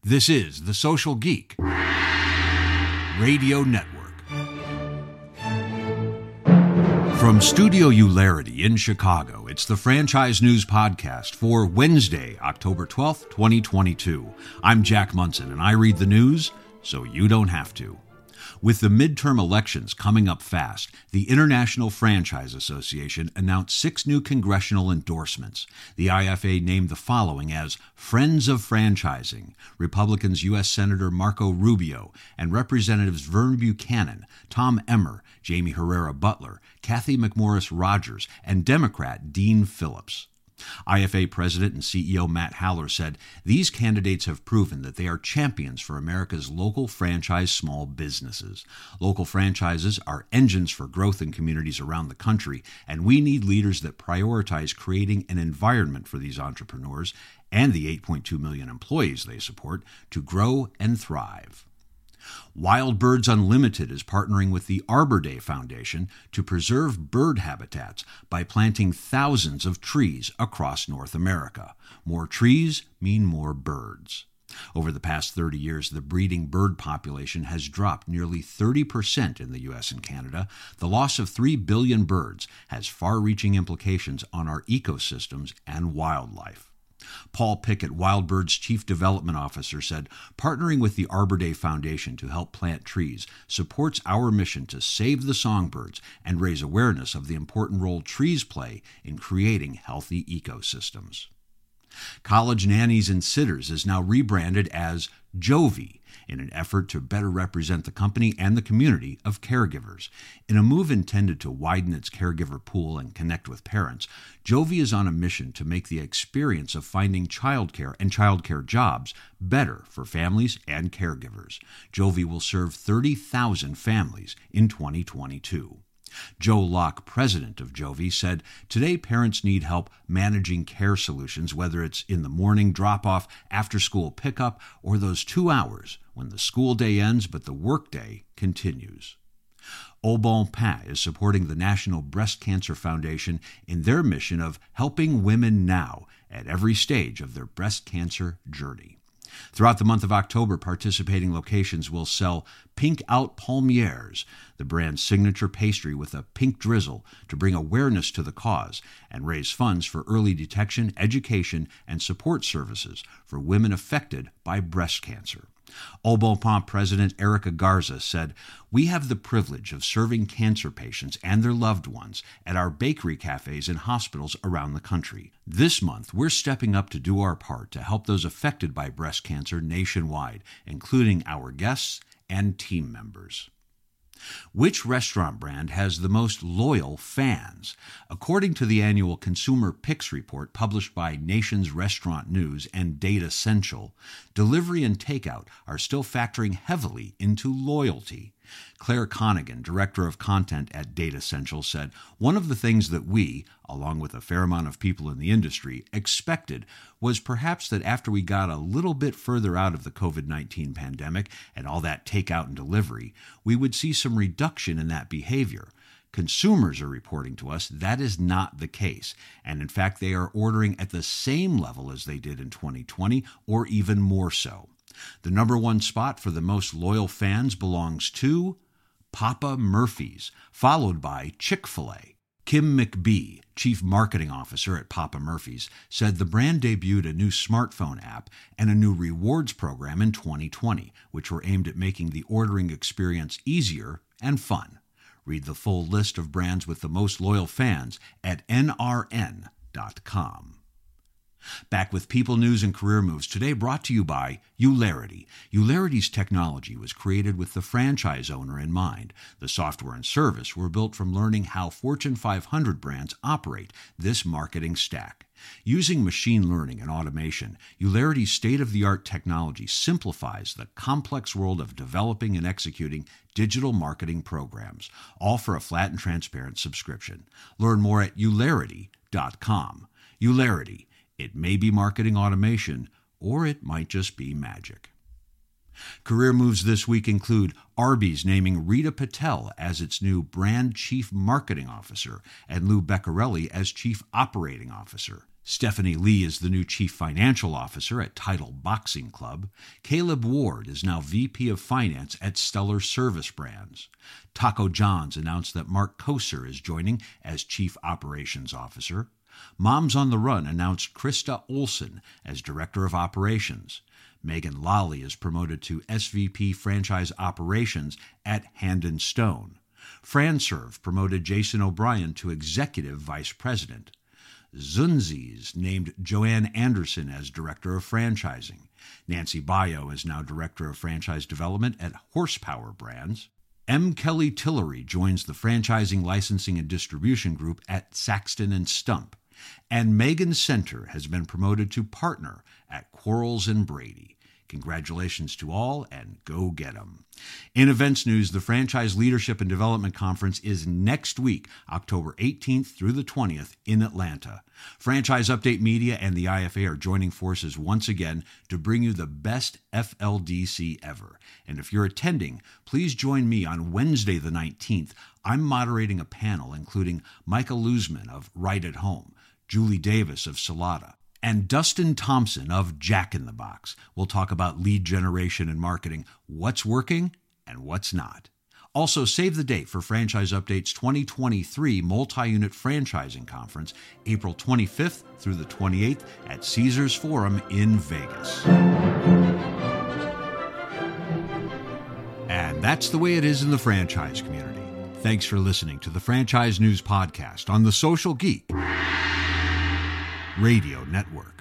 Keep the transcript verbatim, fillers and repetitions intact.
This is The Social Geek Radio Network. From Studio Eulerity in Chicago, it's the Franchise News Podcast for Wednesday, October twelfth, twenty twenty-two. I'm Jack Munson, and I read the news so you don't have to. With the midterm elections coming up fast, the International Franchise Association announced six new congressional endorsements. The I F A named the following as Friends of Franchising: Republicans U S Senator Marco Rubio and Representatives Vern Buchanan, Tom Emmer, Jamie Herrera Butler, Kathy McMorris Rogers, and Democrat Dean Phillips. I F A President and C E O Matt Haller said, "These candidates have proven that they are champions for America's local franchise small businesses. Local franchises are engines for growth in communities around the country, and we need leaders that prioritize creating an environment for these entrepreneurs and the eight point two million employees they support to grow and thrive." Wild Birds Unlimited is partnering with the Arbor Day Foundation to preserve bird habitats by planting thousands of trees across North America. More trees mean more birds. Over the past thirty years, the breeding bird population has dropped nearly thirty percent in the U S and Canada. The loss of three billion birds has far-reaching implications on our ecosystems and wildlife. Paul Pickett, Wild Bird's Chief Development Officer, said, "Partnering with the Arbor Day Foundation to help plant trees supports our mission to save the songbirds and raise awareness of the important role trees play in creating healthy ecosystems." College Nannies and Sitters is now rebranded as Jovi in an effort to better represent the company and the community of caregivers. In a move intended to widen its caregiver pool and connect with parents, Jovi is on a mission to make the experience of finding childcare and childcare jobs better for families and caregivers. Jovi will serve thirty thousand families in twenty twenty-two. Joe Locke, president of Jovi, said, "Today parents need help managing care solutions, whether it's in the morning drop-off, after-school pickup, or those two hours when the school day ends but the workday continues." Au Bon Pain is supporting the National Breast Cancer Foundation in their mission of helping women now at every stage of their breast cancer journey. Throughout the month of October, participating locations will sell Pink Out Palmiers, the brand's signature pastry with a pink drizzle, to bring awareness to the cause and raise funds for early detection, education, and support services for women affected by breast cancer. Au Bon Pain President Erica Garza said, "We have the privilege of serving cancer patients and their loved ones at our bakery cafes and hospitals around the country. This month, we're stepping up to do our part to help those affected by breast cancer nationwide, including our guests and team members." Which restaurant brand has the most loyal fans? According to the annual Consumer Picks report published by Nation's Restaurant News and Data Central, delivery and takeout are still factoring heavily into loyalty. Claire Connigan, director of content at Data Central, said, "One of the things that we, along with a fair amount of people in the industry, expected was perhaps that after we got a little bit further out of the covid nineteen pandemic and all that takeout and delivery, we would see some reduction in that behavior. Consumers are reporting to us that is not the case, and in fact they are ordering at the same level as they did in twenty twenty, or even more so." The number one spot for the most loyal fans belongs to Papa Murphy's, followed by Chick-fil-A. Kim McBee, Chief Marketing Officer at Papa Murphy's, said the brand debuted a new smartphone app and a new rewards program in twenty twenty, which were aimed at making the ordering experience easier and fun. Read the full list of brands with the most loyal fans at N R N dot com. Back with People News and Career Moves, today brought to you by Eulerity. Eulerity's technology was created with the franchise owner in mind. The software and service were built from learning how Fortune five hundred brands operate this marketing stack. Using machine learning and automation, Eulerity's state-of-the-art technology simplifies the complex world of developing and executing digital marketing programs, all for a flat and transparent subscription. Learn more at Eulerity dot com. Eulerity. It may be marketing automation, or it might just be magic. Career moves this week include Arby's naming Rita Patel as its new brand chief marketing officer and Lou Beccarelli as chief operating officer. Stephanie Lee is the new Chief Financial Officer at Title Boxing Club. Caleb Ward is now V P of Finance at Stellar Service Brands. Taco John's announced that Mark Koser is joining as Chief Operations Officer. Moms on the Run announced Krista Olson as Director of Operations. Megan Lally is promoted to S V P Franchise Operations at Hand and Stone. FranServe promoted Jason O'Brien to Executive Vice President. Zunzi's named Joanne Anderson as Director of Franchising. Nancy Bayo is now Director of Franchise Development at Horsepower Brands. M. Kelly Tillery joins the Franchising, Licensing, and Distribution Group at Saxton and Stump. And Megan Center has been promoted to Partner at Quarles and Brady. Congratulations to all, and go get 'em. In events news, the Franchise Leadership and Development Conference is next week, October eighteenth through the twentieth, in Atlanta. Franchise Update Media and the I F A are joining forces once again to bring you the best F L D C ever. And if you're attending, please join me on Wednesday the nineteenth. I'm moderating a panel including Michael Luzman of Right at Home, Julie Davis of Salata, and Dustin Thompson of Jack in the Box. We'll talk about lead generation and marketing, what's working and what's not. Also, save the date for Franchise Update's twenty twenty-three Multi-Unit Franchising Conference, April twenty-fifth through the twenty-eighth at Caesars Forum in Vegas. And that's the way it is in the franchise community. Thanks for listening to the Franchise News Podcast on the Social Geek Radio Network.